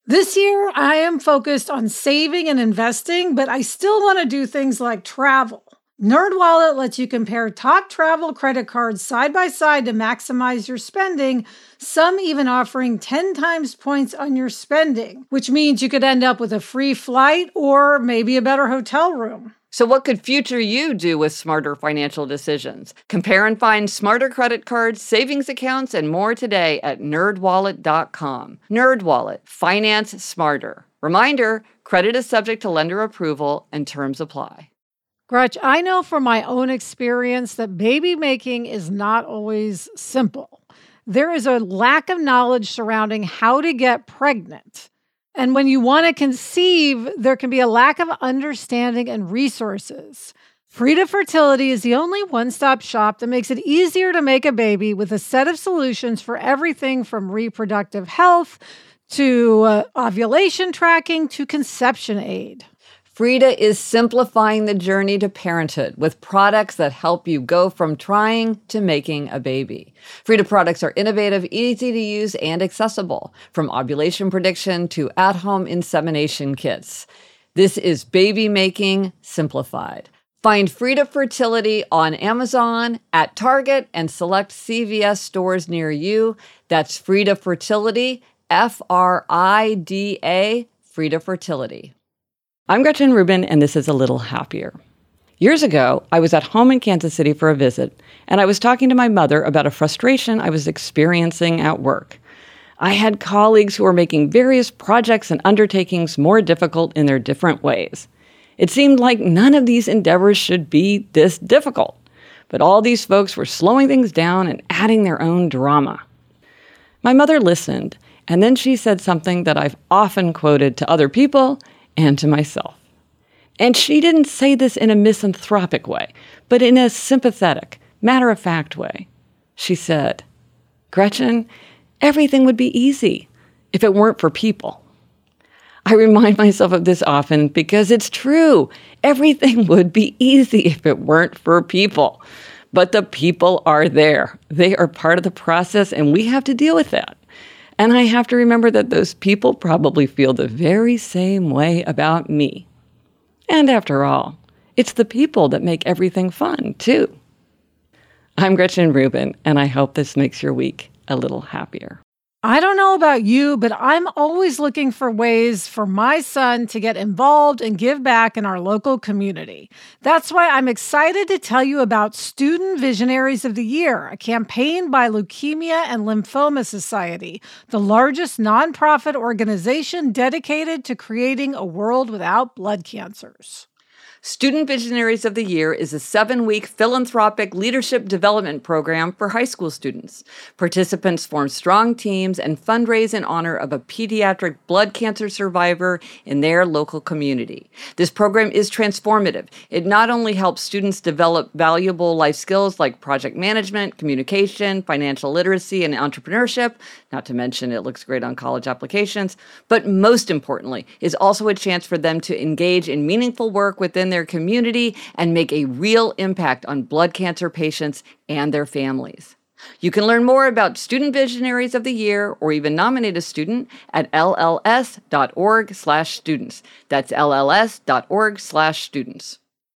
This year, I am focused on saving and investing, but I still want to do things like travel. NerdWallet lets you compare top travel credit cards side by side to maximize your spending, some even offering 10 times points on your spending, which means you could end up with a free flight or maybe a better hotel room. So what could future you do with smarter financial decisions? Compare and find smarter credit cards, savings accounts, and more today at nerdwallet.com. NerdWallet, finance smarter. Reminder, credit is subject to lender approval and terms apply. Gretch, I know from my own experience that baby making is not always simple. There is a lack of knowledge surrounding how to get pregnant. And when you want to conceive, there can be a lack of understanding and resources. Frida Fertility is the only one-stop shop that makes it easier to make a baby with a set of solutions for everything from reproductive health to ovulation tracking to conception aid. Frida is simplifying the journey to parenthood with products that help you go from trying to making a baby. Frida products are innovative, easy to use, and accessible, from ovulation prediction to at-home insemination kits. This is baby making simplified. Find Frida Fertility on Amazon, at Target, and select CVS stores near you. That's Frida Fertility, Frida, Frida Fertility. I'm Gretchen Rubin, and this is A Little Happier. Years ago, I was at home in Kansas City for a visit, and I was talking to my mother about a frustration I was experiencing at work. I had colleagues who were making various projects and undertakings more difficult in their different ways. It seemed like none of these endeavors should be this difficult, but all these folks were slowing things down and adding their own drama. My mother listened, and then she said something that I've often quoted to other people and to myself. And she didn't say this in a misanthropic way, but in a sympathetic, matter-of-fact way. She said, "Gretchen, everything would be easy if it weren't for people." I remind myself of this often because it's true. Everything would be easy if it weren't for people. But the people are there. They are part of the process, and we have to deal with that. And I have to remember that those people probably feel the very same way about me. And after all, it's the people that make everything fun, too. I'm Gretchen Rubin, and I hope this makes your week a little happier. I don't know about you, but I'm always looking for ways for my son to get involved and give back in our local community. That's why I'm excited to tell you about Student Visionaries of the Year, a campaign by Leukemia and Lymphoma Society, the largest nonprofit organization dedicated to creating a world without blood cancers. Student Visionaries of the Year is a 7-week philanthropic leadership development program for high school students. Participants form strong teams and fundraise in honor of a pediatric blood cancer survivor in their local community. This program is transformative. It not only helps students develop valuable life skills like project management, communication, financial literacy, and entrepreneurship, not to mention it looks great on college applications, but most importantly, is also a chance for them to engage in meaningful work within their community and make a real impact on blood cancer patients and their families. You can learn more about Student Visionaries of the Year or even nominate a student at lls.org/students. That's lls.org/students.